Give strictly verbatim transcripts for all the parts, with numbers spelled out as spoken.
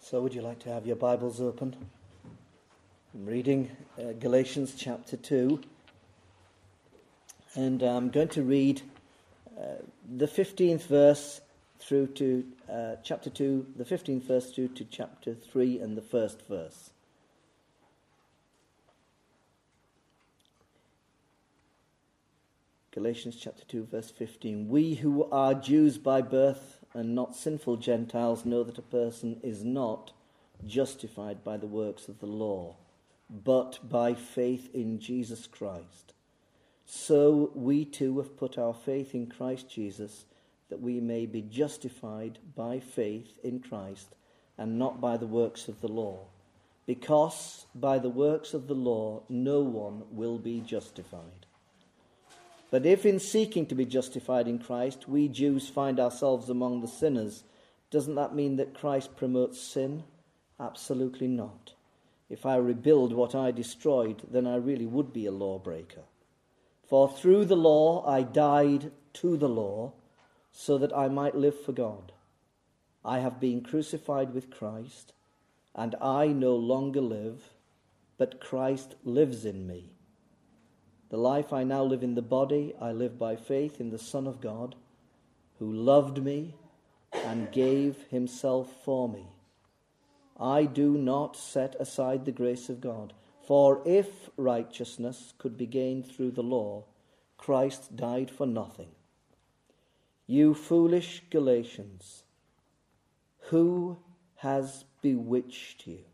So would you like to have your Bibles open? I'm reading uh, Galatians chapter two, and I'm going to read uh, the fifteenth verse through to uh, chapter two, the fifteenth verse through to chapter three and the first verse. Galatians chapter two, verse fifteen. We who are Jews by birth and not sinful Gentiles know that a person is not justified by the works of the law, but by faith in Jesus Christ. So we too have put our faith in Christ Jesus, that we may be justified by faith in Christ and not by the works of the law, because by the works of the law no one will be justified. But if in seeking to be justified in Christ, we Jews find ourselves among the sinners, doesn't that mean that Christ promotes sin? Absolutely not. If I rebuild what I destroyed, then I really would be a lawbreaker. For through the law I died to the law, so that I might live for God. I have been crucified with Christ, and I no longer live, but Christ lives in me. The life I now live in the body, I live by faith in the Son of God, who loved me and gave himself for me. I do not set aside the grace of God, for if righteousness could be gained through the law, Christ died for nothing. You foolish Galatians, who has bewitched you?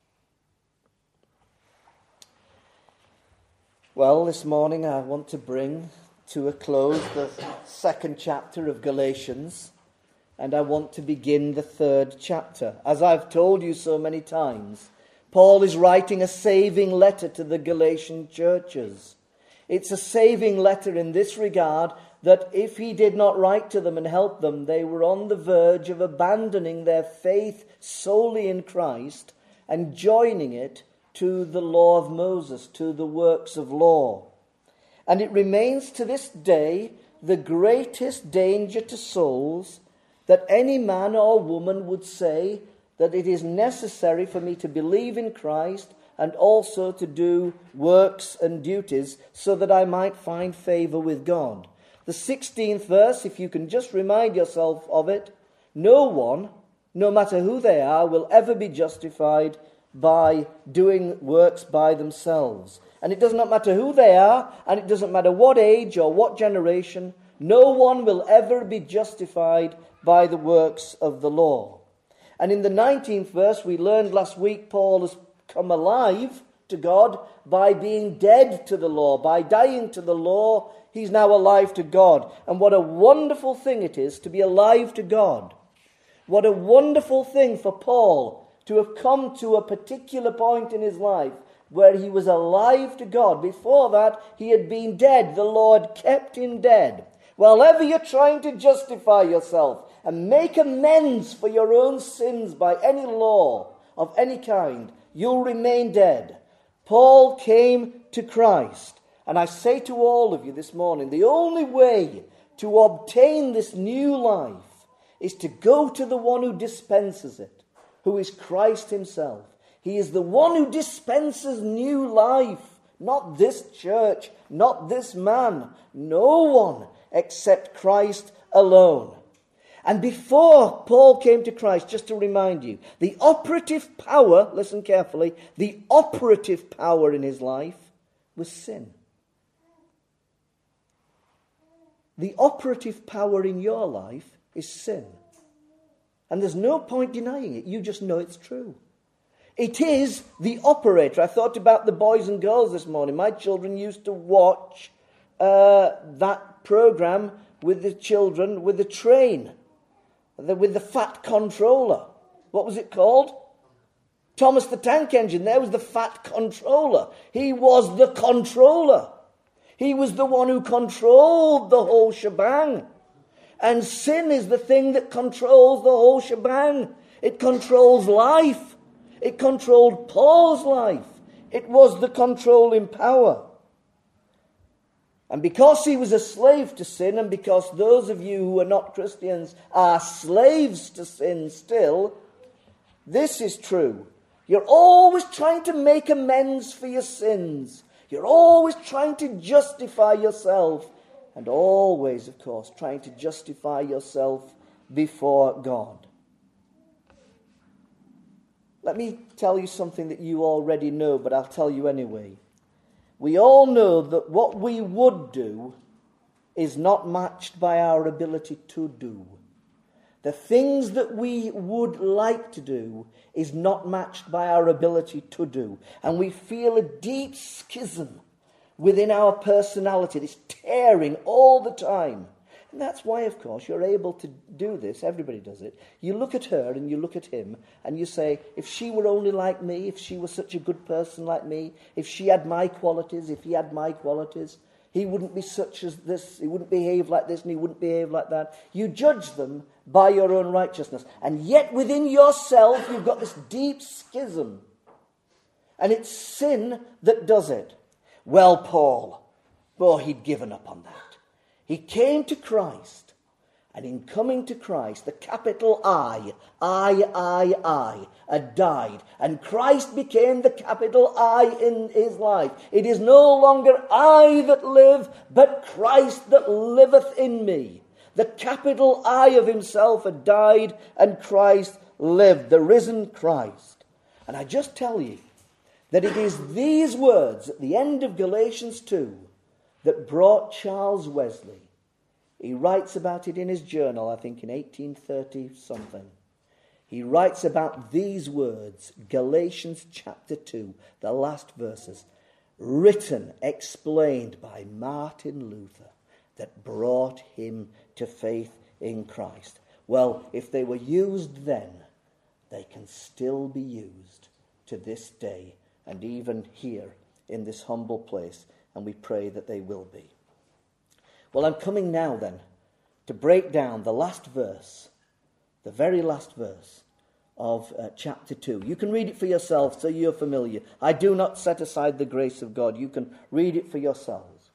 Well, this morning I want to bring to a close the second chapter of Galatians, and I want to begin the third chapter. As I've told you so many times, Paul is writing a saving letter to the Galatian churches. It's a saving letter in this regard, that if he did not write to them and help them, they were on the verge of abandoning their faith solely in Christ and joining it to the law of Moses, to the works of law. And it remains to this day the greatest danger to souls that any man or woman would say that it is necessary for me to believe in Christ and also to do works and duties so that I might find favor with God. The sixteenth verse, if you can just remind yourself of it, no one, no matter who they are, will ever be justified by doing works by themselves. And it does not matter who they are, and it doesn't matter what age or what generation, no one will ever be justified by the works of the law. And in the nineteenth verse, we learned last week, Paul has come alive to God by being dead to the law. By dying to the law, he's now alive to God. And what a wonderful thing it is to be alive to God. What a wonderful thing for Paul to have come to a particular point in his life where he was alive to God. Before that, he had been dead. The Lord kept him dead. While ever you're trying to justify yourself and make amends for your own sins by any law of any kind, you'll remain dead. Paul came to Christ. And I say to all of you this morning, the only way to obtain this new life is to go to the one who dispenses it, who is Christ himself. He is the one who dispenses new life, not this church, not this man, no one except Christ alone. And before Paul came to Christ, just to remind you, the operative power, listen carefully, the operative power in his life was sin. The operative power in your life is sin. And there's no point denying it. You just know it's true. It is the operator. I thought about the boys and girls this morning. My children used to watch uh, that program with the children with the train, the, with the fat controller. What was it called? Thomas the Tank Engine. There was the fat controller. He was the controller. He was the one who controlled the whole shebang. And sin is the thing that controls the whole shebang. It controls life. It controlled Paul's life. It was the controlling power. And because he was a slave to sin, and because those of you who are not Christians are slaves to sin still, This is true. You're always trying to make amends for your sins. You're always trying to justify yourself. And always, of course, trying to justify yourself before God. Let me tell you something that you already know, but I'll tell you anyway. We all know that what we would do is not matched by our ability to do. The things that we would like to do is not matched by our ability to do. And we feel a deep schism within our personality. It's tearing all the time. And that's why, of course, you're able to do this. Everybody does it. You look at her and you look at him and you say, if she were only like me, if she was such a good person like me, if she had my qualities, if he had my qualities, he wouldn't be such as this, he wouldn't behave like this and he wouldn't behave like that. You judge them by your own righteousness. And yet within yourself you've got this deep schism. And it's sin that does it. Well, Paul, oh, he'd given up on that. He came to Christ, and in coming to Christ, the capital I, I, I, I, had died, and Christ became the capital I in his life. It is no longer I that live, but Christ that liveth in me. The capital I of himself had died, and Christ lived, the risen Christ. And I just tell you that it is these words at the end of Galatians two that brought Charles Wesley. He writes about it in his journal, I think in eighteen thirty something. He writes about these words, Galatians chapter two, the last verses, written, explained by Martin Luther, that brought him to faith in Christ. Well, if they were used then, they can still be used to this day, and even here in this humble place, and we pray that they will be. Well, I'm coming now then to break down the last verse, the very last verse of uh, chapter two. You can read it for yourself so you're familiar. I do not set aside the grace of God. You can read it for yourselves.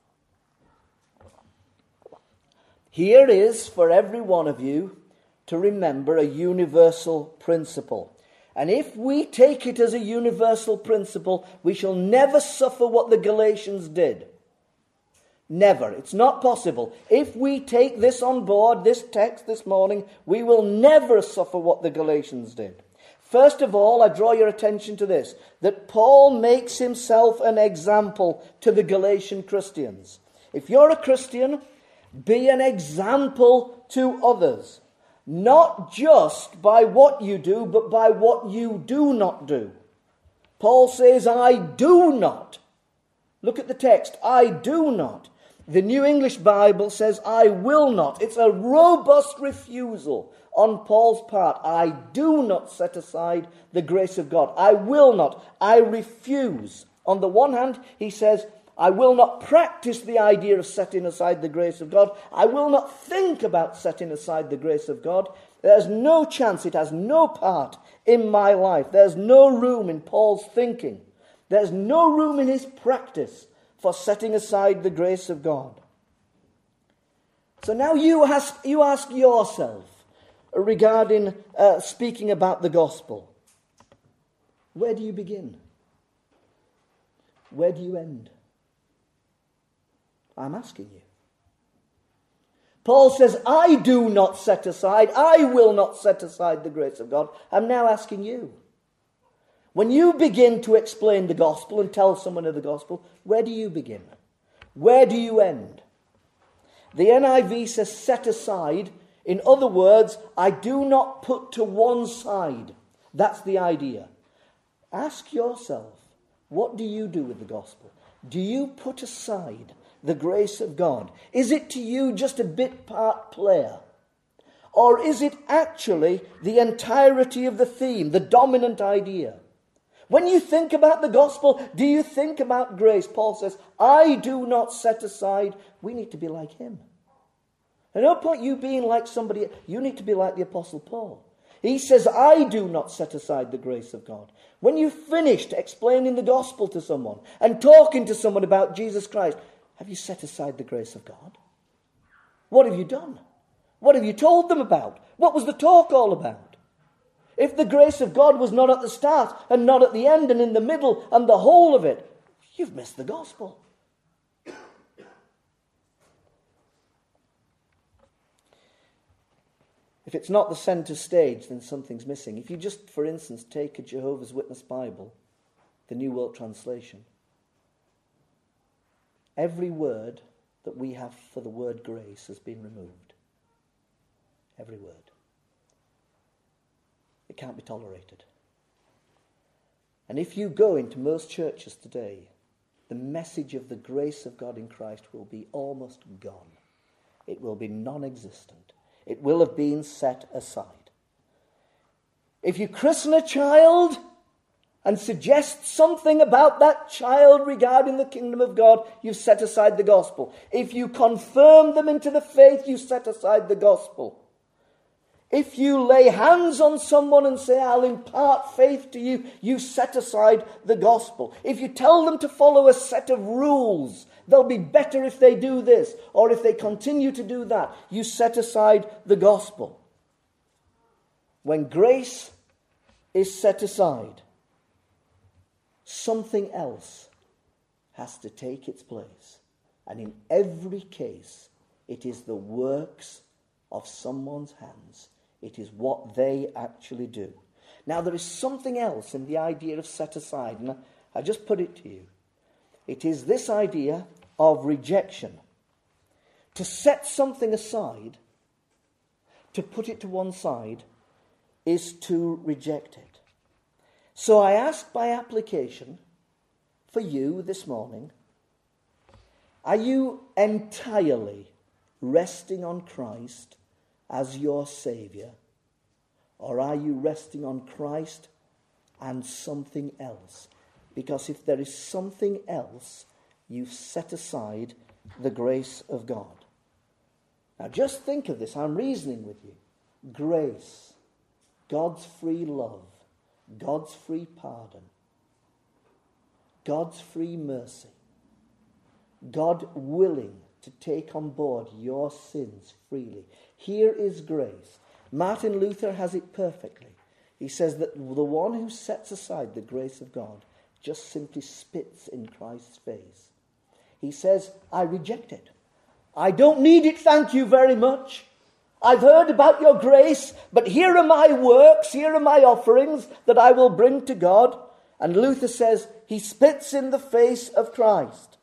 Here is for every one of you to remember a universal principle. And if we take it as a universal principle, we shall never suffer what the Galatians did. Never. It's not possible. If we take this on board, this text this morning, we will never suffer what the Galatians did. First of all, I draw your attention to this, that Paul makes himself an example to the Galatian Christians. If you're a Christian, be an example to others. Not just by what you do, but by what you do not do. Paul says, I do not. Look at the text. I do not. The New English Bible says, I will not. It's a robust refusal on Paul's part. I do not set aside the grace of God. I will not. I refuse. On the one hand, he says, I will not practice the idea of setting aside the grace of God. I will not think about setting aside the grace of God. There's no chance. It has no part in my life. There's no room in Paul's thinking. There's no room in his practice for setting aside the grace of God. So now you ask, you ask yourself regarding uh, speaking about the gospel. Where do you begin? Where do you end? I'm asking you. Paul says, I do not set aside, I will not set aside the grace of God. I'm now asking you. When you begin to explain the gospel and tell someone of the gospel, where do you begin? Where do you end? The N I V says set aside. In other words, I do not put to one side. That's the idea. Ask yourself, what do you do with the gospel? Do you put aside the grace of God? Is it to you just a bit part player? Or is it actually the entirety of the theme, the dominant idea? When you think about the gospel, do you think about grace? Paul says, I do not set aside. We need to be like him. At no point you being like somebody, you need to be like the Apostle Paul. He says, I do not set aside the grace of God. When you've finished explaining the gospel to someone and talking to someone about Jesus Christ, have you set aside the grace of God? What have you done? What have you told them about? What was the talk all about? If the grace of God was not at the start and not at the end and in the middle and the whole of it, you've missed the gospel. If it's not the center stage, then something's missing. If you just, for instance, take a Jehovah's Witness Bible, the New World Translation, every word that we have for the word grace has been removed. Every word. It can't be tolerated. And if you go into most churches today, the message of the grace of God in Christ will be almost gone. It will be non-existent. It will have been set aside. If you christen a child and suggest something about that child regarding the kingdom of God, you've set aside the gospel. If you confirm them into the faith, you set aside the gospel. If you lay hands on someone and say, I'll impart faith to you, you set aside the gospel. If you tell them to follow a set of rules, they'll be better if they do this, or if they continue to do that, you set aside the gospel. When grace is set aside, something else has to take its place. And in every case, it is the works of someone's hands. It is what they actually do. Now, there is something else in the idea of set aside, and I just put it to you. It is this idea of rejection. To set something aside, to put it to one side, is to reject it. So I ask by application for you this morning, are you entirely resting on Christ as your Saviour, or are you resting on Christ and something else? Because if there is something else, you've set aside the grace of God. Now just think of this. I'm reasoning with you. Grace, God's free love, God's free pardon, God's free mercy, God willing to take on board your sins freely. Here is grace. Martin Luther has it perfectly. He says that the one who sets aside the grace of God just simply spits in Christ's face. He says, I reject it. I don't need it, thank you very much. I've heard about your grace, but here are my works, here are my offerings that I will bring to God. And Luther says, he spits in the face of Christ.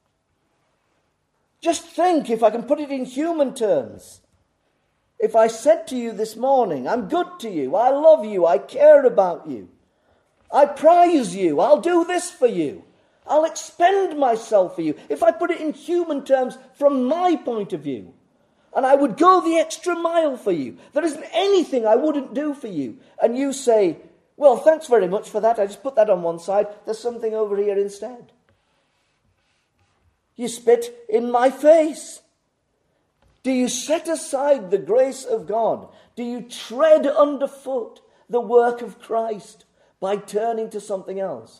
Just think, if I can put it in human terms, if I said to you this morning, I'm good to you, I love you, I care about you, I prize you, I'll do this for you, I'll expend myself for you. If I put it in human terms from my point of view, and I would go the extra mile for you, there isn't anything I wouldn't do for you. And you say, well, thanks very much for that, I just put that on one side, there's something over here instead. You spit in my face. Do you set aside the grace of God? Do you tread underfoot the work of Christ by turning to something else?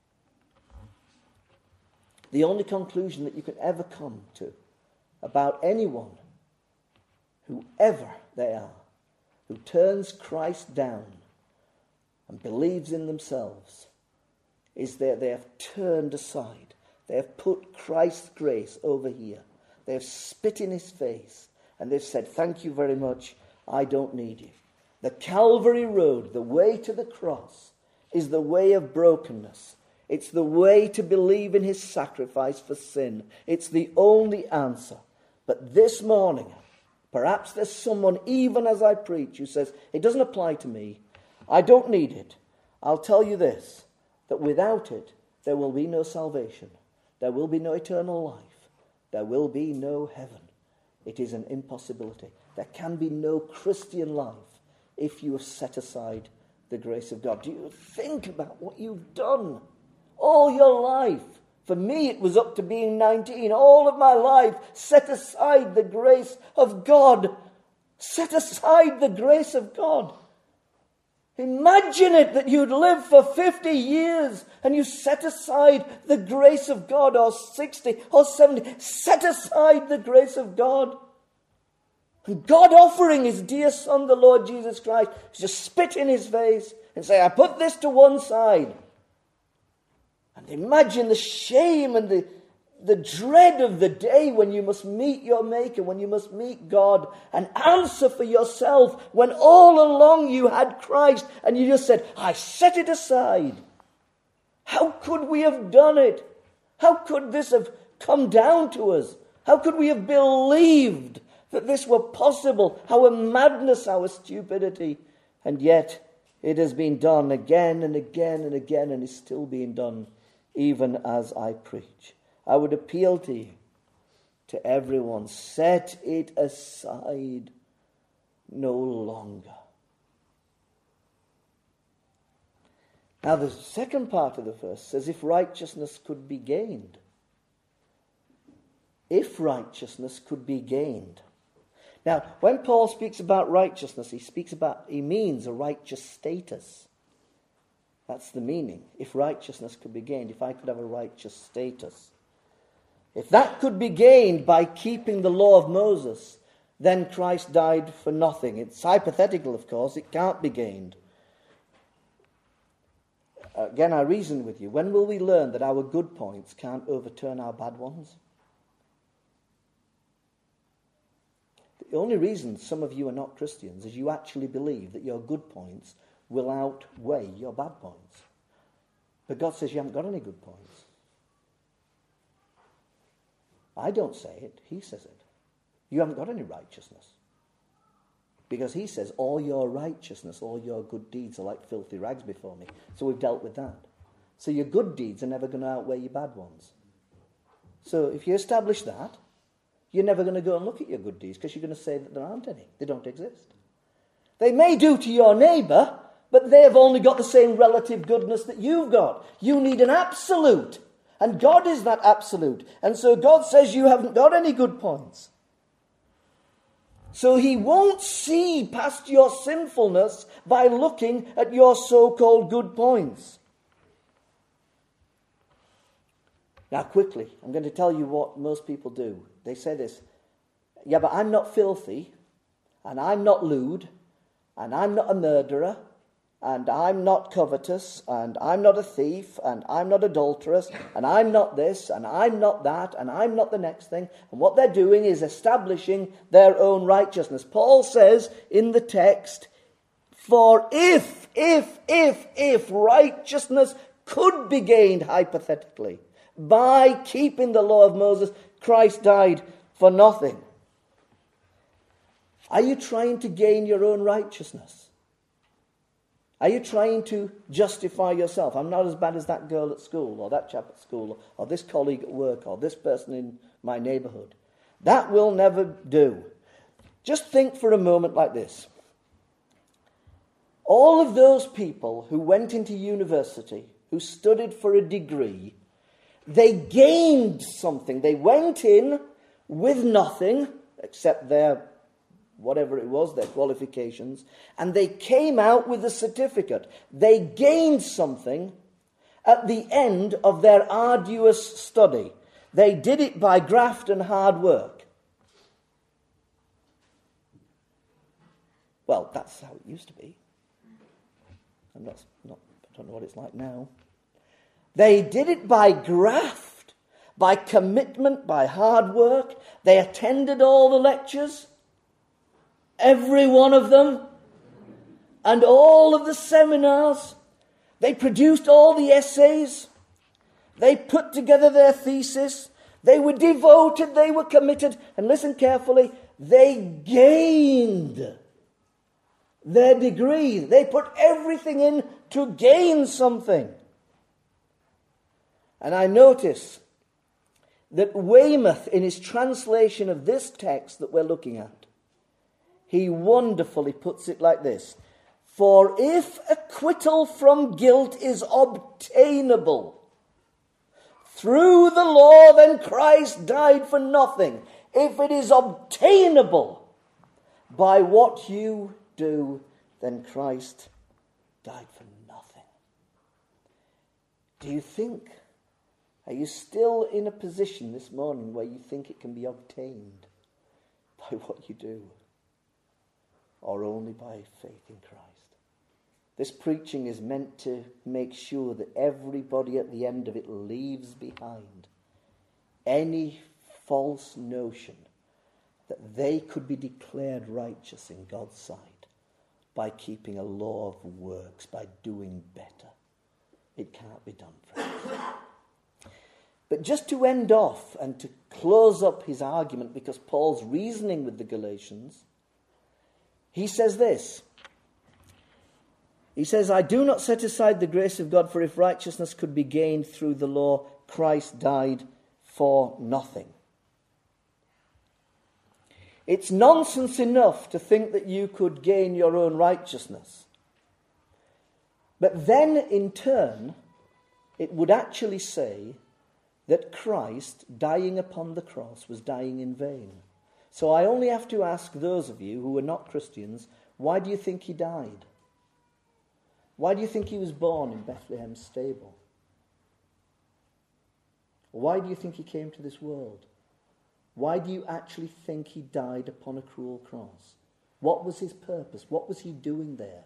The only conclusion that you can ever come to about anyone, whoever they are, who turns Christ down and believes in themselves, is that they have turned aside. They have put Christ's grace over here. They have spit in his face and they've said, thank you very much, I don't need you. The Calvary Road, the way to the cross, is the way of brokenness. It's the way to believe in his sacrifice for sin. It's the only answer. But this morning, perhaps there's someone, even as I preach, who says, it doesn't apply to me. I don't need it. I'll tell you this, that without it, there will be no salvation. There will be no eternal life. There will be no heaven. It is an impossibility. There can be no Christian life if you have set aside the grace of God. Do you think about what you've done all your life? For me, it was up to being nineteen. All of my life, set aside the grace of God. Set aside the grace of God. Imagine it, that you'd live for fifty years and you set aside the grace of God, or sixty or seventy. Set aside the grace of God. And God offering his dear Son, the Lord Jesus Christ, to just spit in his face and say, I put this to one side. And imagine the shame and the, the dread of the day when you must meet your Maker, when you must meet God and answer for yourself when all along you had Christ and you just said, I set it aside. How could we have done it? How could this have come down to us? How could we have believed that this were possible? Our madness, our stupidity. And yet it has been done again and again and again and is still being done even as I preach. I would appeal to you, to everyone, set it aside no longer. Now the second part of the verse says, if righteousness could be gained. If righteousness could be gained. Now, when Paul speaks about righteousness, he speaks about, he means a righteous status. That's the meaning. If righteousness could be gained, if I could have a righteous status. If that could be gained by keeping the law of Moses, then Christ died for nothing. It's hypothetical, of course. It can't be gained. Again, I reason with you. When will we learn that our good points can't overturn our bad ones? The only reason some of you are not Christians is you actually believe that your good points will outweigh your bad points. But God says you haven't got any good points. I don't say it, he says it. You haven't got any righteousness. Because he says all your righteousness, all your good deeds are like filthy rags before me. So we've dealt with that. So your good deeds are never going to outweigh your bad ones. So if you establish that, you're never going to go and look at your good deeds because you're going to say that there aren't any. They don't exist. They may do to your neighbour, but they've only got the same relative goodness that you've got. You need an absolute. And God is that absolute. And so God says you haven't got any good points. So he won't see past your sinfulness by looking at your so-called good points. Now quickly, I'm going to tell you what most people do. They say this, yeah, but I'm not filthy, and I'm not lewd, and I'm not a murderer, and I'm not covetous, and I'm not a thief, and I'm not adulterous, and I'm not this, and I'm not that, and I'm not the next thing. And what they're doing is establishing their own righteousness. Paul says in the text, for if, if, if, if righteousness could be gained hypothetically by keeping the law of Moses, Christ died for nothing. Are you trying to gain your own righteousness? Are you trying to justify yourself? I'm not as bad as that girl at school, or that chap at school, or this colleague at work, or this person in my neighbourhood. That will never do. Just think for a moment like this. All of those people who went into university, who studied for a degree, they gained something. They went in with nothing except their, whatever it was, their qualifications, and they came out with a certificate. They gained something at the end of their arduous study. They did it by graft and hard work. Well, that's how it used to be. I'm not, not, I don't know what it's like now. They did it by graft, by commitment, by hard work. They attended all the lectures, every one of them, and all of the seminars. They produced all the essays. They put together their thesis. They were devoted, they were committed. And listen carefully, they gained their degree. They put everything in to gain something. And I notice that Weymouth, in his translation of this text that we're looking at, he wonderfully puts it like this. For if acquittal from guilt is obtainable through the law, then Christ died for nothing. If it is obtainable by what you do, then Christ died for nothing. Do you think, are you still in a position this morning where you think it can be obtained by what you do? or only by faith in Christ. This preaching is meant to make sure that everybody at the end of it leaves behind any false notion that they could be declared righteous in God's sight by keeping a law of works, by doing better. It can't be done, friends. But just to end off and to close up his argument, because Paul's reasoning with the Galatians, he says this. He says, I do not set aside the grace of God, for if righteousness could be gained through the law, Christ died for nothing. It's nonsense enough to think that you could gain your own righteousness. But then, in turn, it would actually say that Christ, dying upon the cross, was dying in vain. So I only have to ask those of you who are not Christians, why do you think he died? Why do you think he was born in Bethlehem's stable? Why do you think he came to this world? Why do you actually think he died upon a cruel cross? What was his purpose? What was he doing there?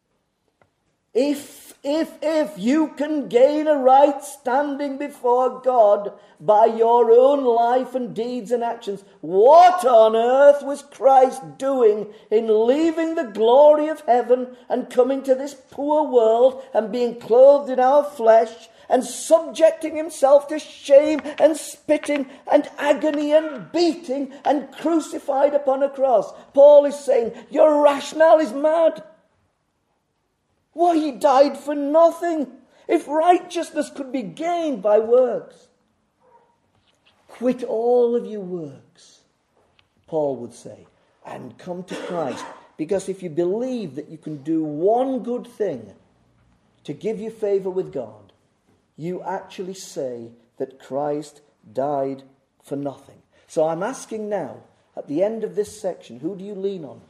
If, if, if you can gain a right standing before God by your own life and deeds and actions, what on earth was Christ doing in leaving the glory of heaven and coming to this poor world and being clothed in our flesh and subjecting himself to shame and spitting and agony and beating and crucified upon a cross? Paul is saying, your rationale is mad. Why, he died for nothing. If righteousness could be gained by works, quit all of your works, Paul would say, and come to Christ. Because if you believe that you can do one good thing to give you favor with God, you actually say that Christ died for nothing. So I'm asking now, at the end of this section, who do you lean on?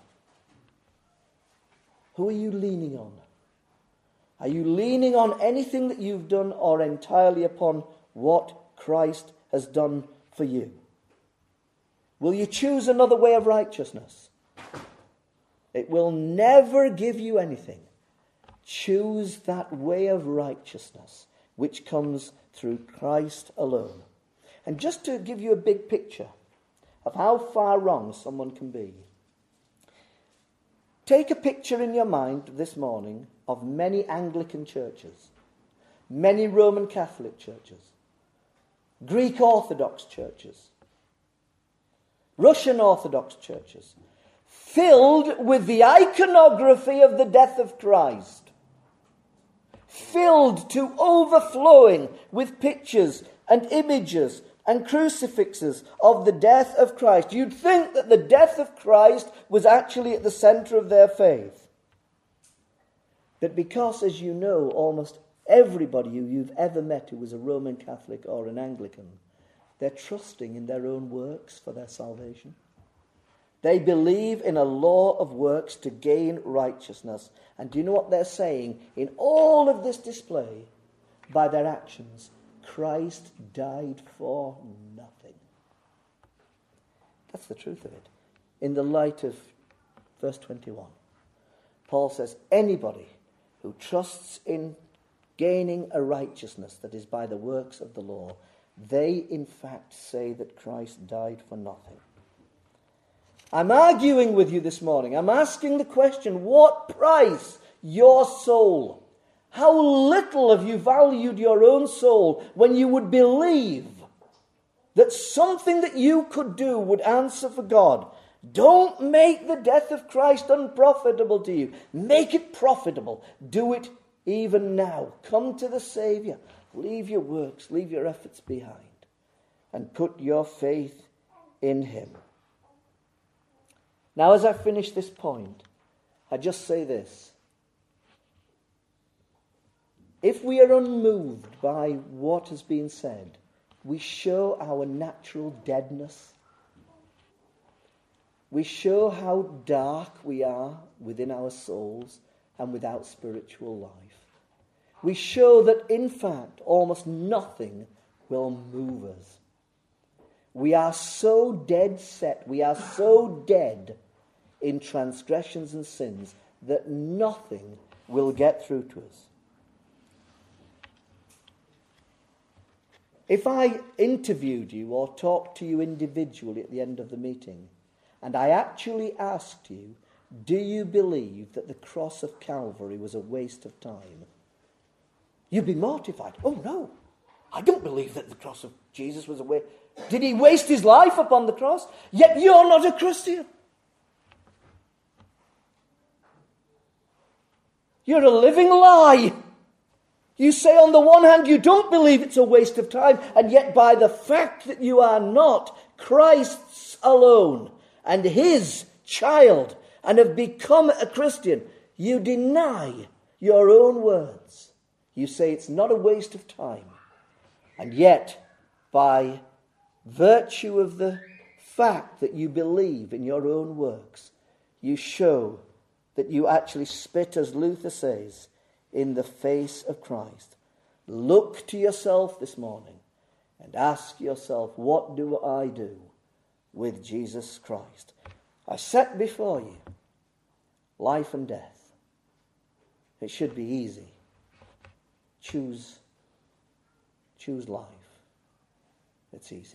Who are you leaning on? Are you leaning on anything that you've done or entirely upon what Christ has done for you? Will you choose another way of righteousness? It will never give you anything. Choose that way of righteousness which comes through Christ alone. And just to give you a big picture of how far wrong someone can be, take a picture in your mind this morning of many Anglican churches, many Roman Catholic churches, Greek Orthodox churches, Russian Orthodox churches, filled with the iconography of the death of Christ, filled to overflowing with pictures and images and crucifixes of the death of Christ. You'd think that the death of Christ was actually at the center of their faith. But because, as you know, almost everybody who you've ever met who was a Roman Catholic or an Anglican, they're trusting in their own works for their salvation. They believe in a law of works to gain righteousness. And do you know what they're saying? In all of this display, by their actions, Christ died for nothing. That's the truth of it. In the light of verse twenty-one, Paul says, anybody who trusts in gaining a righteousness that is by the works of the law, they in fact say that Christ died for nothing. I'm arguing with you this morning. I'm asking the question, what price your soul? How little have you valued your own soul when you would believe that something that you could do would answer for God? Don't make the death of Christ unprofitable to you. Make it profitable. Do it even now. Come to the Saviour. Leave your works, leave your efforts behind, and put your faith in him. Now, as I finish this point, I just say this. If we are unmoved by what has been said, we show our natural deadness. We show how dark we are within our souls and without spiritual life. We show that, in fact, almost nothing will move us. We are so dead set, we are so dead in transgressions and sins that nothing will get through to us. If I interviewed you or talked to you individually at the end of the meeting, and I actually asked you, do you believe that the cross of Calvary was a waste of time? You'd be mortified. Oh no, I don't believe that the cross of Jesus was a waste. Did he waste his life upon the cross? Yet you're not a Christian. You're a living lie. You say on the one hand you don't believe it's a waste of time, and yet by the fact that you are not Christ's alone and his child and have become a Christian, you deny your own words. You say it's not a waste of time. And yet, by virtue of the fact that you believe in your own works, you show that you actually spit, as Luther says, in the face of Christ. Look to yourself this morning and ask yourself, what do I do with Jesus Christ? I set before you life and death. It should be easy. Choose, choose life. It's easy.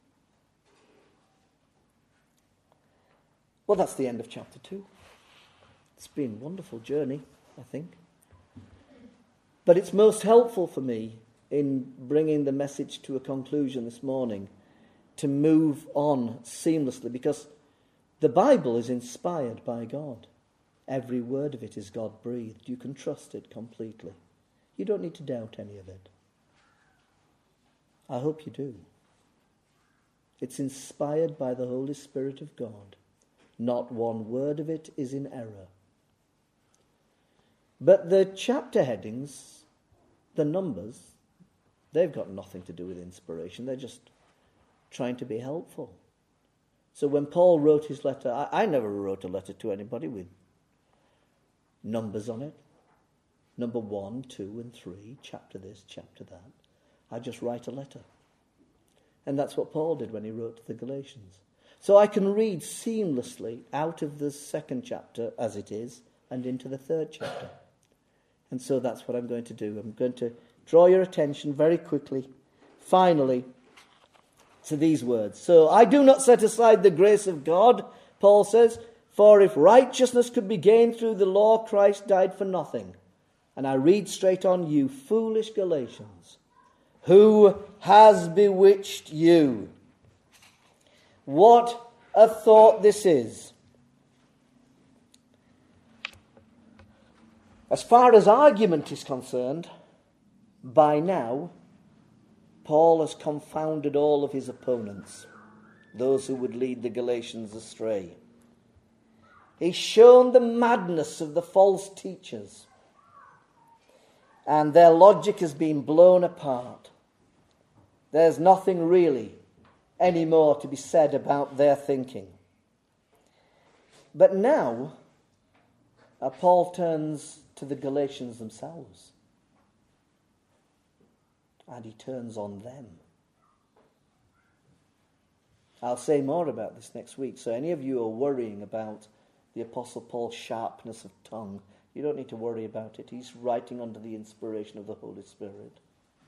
Well, that's the end of chapter two. It's been a wonderful journey, I think. But it's most helpful for me in bringing the message to a conclusion this morning to move on seamlessly, because the Bible is inspired by God. Every word of it is God-breathed. You can trust it completely. You don't need to doubt any of it. I hope you do. It's inspired by the Holy Spirit of God. Not one word of it is in error. But the chapter headings, the numbers, they've got nothing to do with inspiration. They're just trying to be helpful. So when Paul wrote his letter, I, I never wrote a letter to anybody with numbers on it. Number one, two, and three, chapter this, chapter that. I just write a letter. And that's what Paul did when he wrote to the Galatians. So I can read seamlessly out of the second chapter as it is and into the third chapter. And so that's what I'm going to do. I'm going to draw your attention very quickly, finally, to these words. So I do not set aside the grace of God, Paul says, for if righteousness could be gained through the law, Christ died for nothing. And I read straight on, you foolish Galatians, who has bewitched you? What a thought this is. As far as argument is concerned, by now, Paul has confounded all of his opponents, those who would lead the Galatians astray. He's shown the madness of the false teachers, and their logic has been blown apart. There's nothing really any more to be said about their thinking. But now, uh, Paul turns to the Galatians themselves. And he turns on them. I'll say more about this next week. So any of you who are worrying about the Apostle Paul's sharpness of tongue, you don't need to worry about it. He's writing under the inspiration of the Holy Spirit.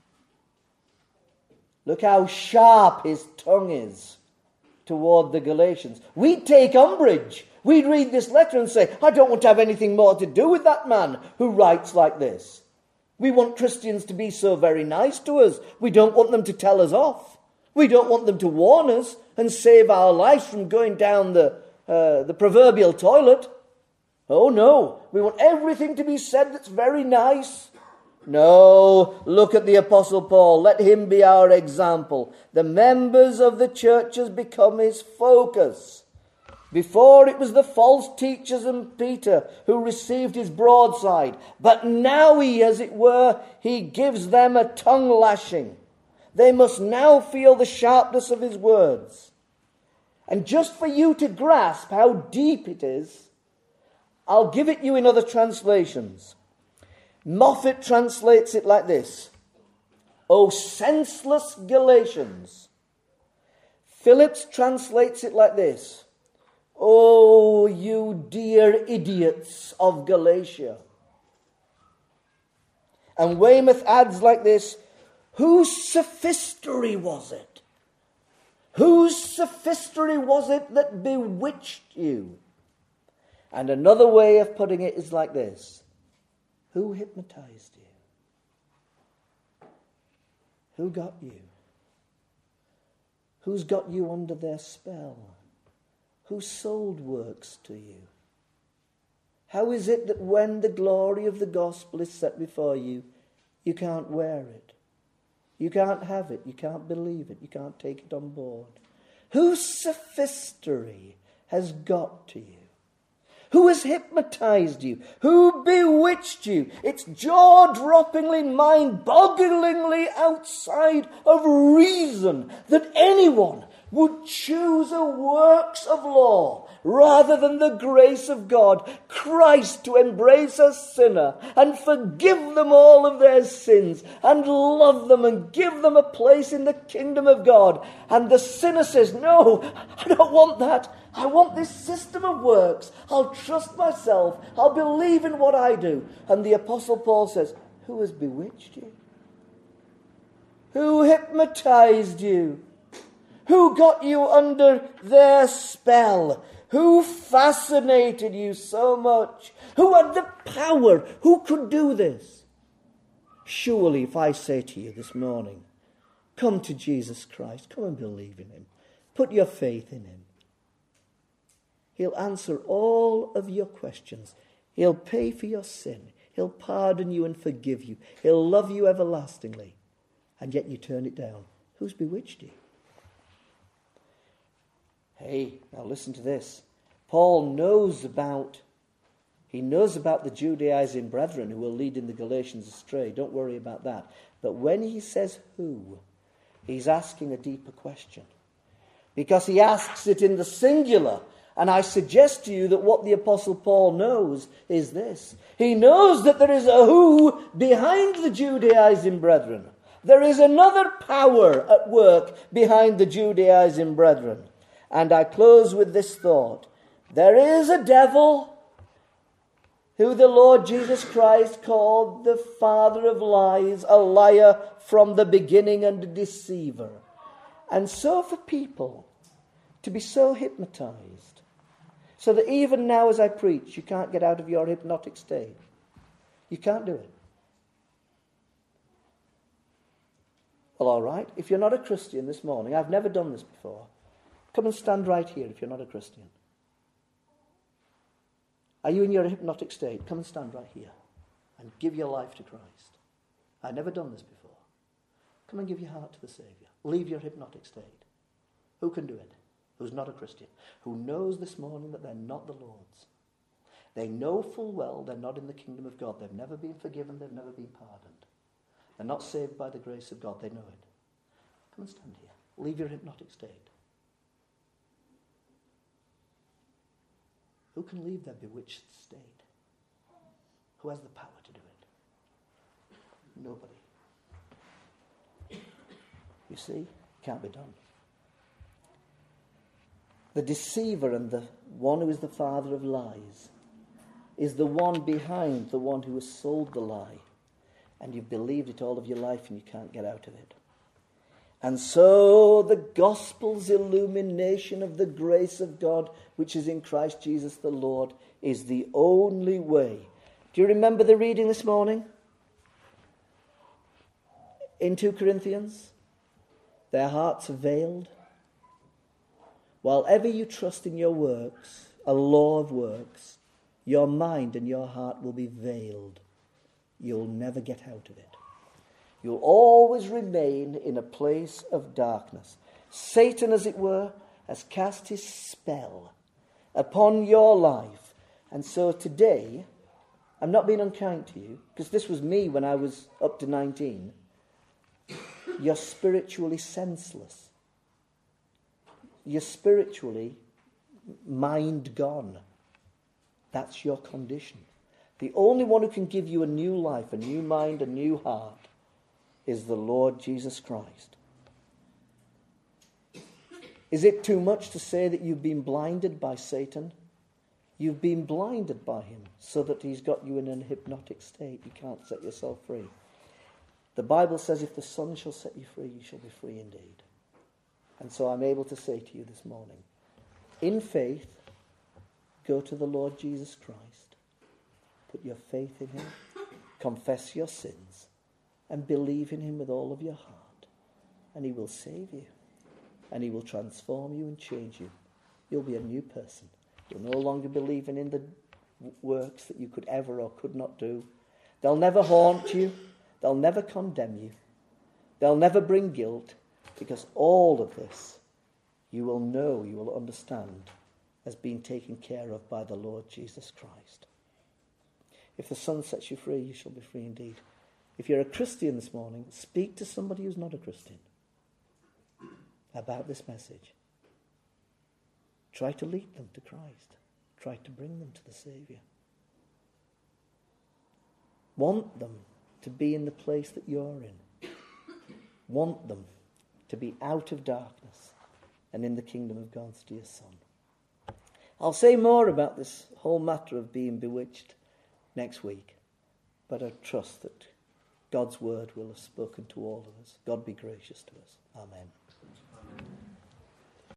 Look how sharp his tongue is toward the Galatians. We'd take umbrage. We'd read this letter and say, I don't want to have anything more to do with that man who writes like this. We want Christians to be so very nice to us. We don't want them to tell us off. We don't want them to warn us and save our lives from going down the, uh, the proverbial toilet. Oh no, we want everything to be said that's very nice. No, look at the Apostle Paul. Let him be our example. The members of the church has become his focus. Before it was the false teachers and Peter who received his broadside. But now he, as it were, he gives them a tongue lashing. They must now feel the sharpness of his words. And just for you to grasp how deep it is, I'll give it you in other translations. Moffat translates it like this. O senseless Galatians. Phillips translates it like this. Oh, you dear idiots of Galatia. And Weymouth adds like this, whose sophistry was it? Whose sophistry was it that bewitched you? And another way of putting it is like this. Who hypnotized you? Who got you? Who's got you under their spell? Who sold works to you? How is it that when the glory of the gospel is set before you, you can't wear it? You can't have it. You can't believe it. You can't take it on board. Whose sophistry has got to you? Who has hypnotized you? Who bewitched you? It's jaw-droppingly, mind-bogglingly outside of reason that anyone would choose a works of law rather than the grace of God, Christ, to embrace a sinner and forgive them all of their sins and love them and give them a place in the kingdom of God. And the sinner says, no, I don't want that. I want this system of works. I'll trust myself. I'll believe in what I do. And the Apostle Paul says, who has bewitched you? Who hypnotized you? Who got you under their spell? Who fascinated you so much? Who had the power? Who could do this? Surely if I say to you this morning, come to Jesus Christ, come and believe in him, put your faith in him, he'll answer all of your questions. He'll pay for your sin. He'll pardon you and forgive you. He'll love you everlastingly. And yet you turn it down. Who's bewitched you? Hey, now listen to this. Paul knows about, he knows about the Judaizing brethren who will lead in the Galatians astray. Don't worry about that. But when he says who, he's asking a deeper question. Because he asks it in the singular. And I suggest to you that what the Apostle Paul knows is this. He knows that there is a who behind the Judaizing brethren. There is another power at work behind the Judaizing brethren. And I close with this thought. There is a devil who the Lord Jesus Christ called the father of lies, a liar from the beginning and a deceiver. And so for people to be so hypnotized, so that even now as I preach, you can't get out of your hypnotic state. You can't do it. Well, all right. If you're not a Christian this morning, I've never done this before. Come and stand right here if you're not a Christian. Are you in your hypnotic state? Come and stand right here and give your life to Christ. I've never done this before. Come and give your heart to the Saviour. Leave your hypnotic state. Who can do it? Who's not a Christian? Who knows this morning that they're not the Lord's? They know full well they're not in the kingdom of God. They've never been forgiven. They've never been pardoned. They're not saved by the grace of God. They know it. Come and stand here. Leave your hypnotic state. Who can leave their bewitched state? Who has the power to do it? Nobody. You see, it can't be done. The deceiver and the one who is the father of lies is the one behind the one who has sold the lie. And you've believed it all of your life and you can't get out of it. And so the gospel's illumination of the grace of God, which is in Christ Jesus the Lord, is the only way. Do you remember the reading this morning? In two Corinthians? Their hearts are veiled. While ever you trust in your works, a law of works, your mind and your heart will be veiled. You'll never get out of it. You'll always remain in a place of darkness. Satan, as it were, has cast his spell upon your life. And so today, I'm not being unkind to you, because this was me when I was up to nineteen. You're spiritually senseless. You're spiritually mind gone. That's your condition. The only one who can give you a new life, a new mind, a new heart, is the Lord Jesus Christ. Is it too much to say that you've been blinded by Satan? You've been blinded by him so that he's got you in an hypnotic state. You can't set yourself free. The Bible says if the Son shall set you free, you shall be free indeed. And so I'm able to say to you this morning, in faith, go to the Lord Jesus Christ. Put your faith in him. Confess your sins. And believe in him with all of your heart. And he will save you. And he will transform you and change you. You'll be a new person. You'll no longer believe in the works that you could ever or could not do. They'll never haunt you. They'll never condemn you. They'll never bring guilt, because all of this you will know, you will understand, has been taken care of by the Lord Jesus Christ. If the Son sets you free, you shall be free indeed. If you're a Christian this morning, speak to somebody who's not a Christian about this message. Try to lead them to Christ. Try to bring them to the Saviour. Want them to be in the place that you're in. Want them to be out of darkness and in the kingdom of God's dear Son. I'll say more about this whole matter of being bewitched next week, but I trust that God's word will have spoken to all of us. God be gracious to us. Amen.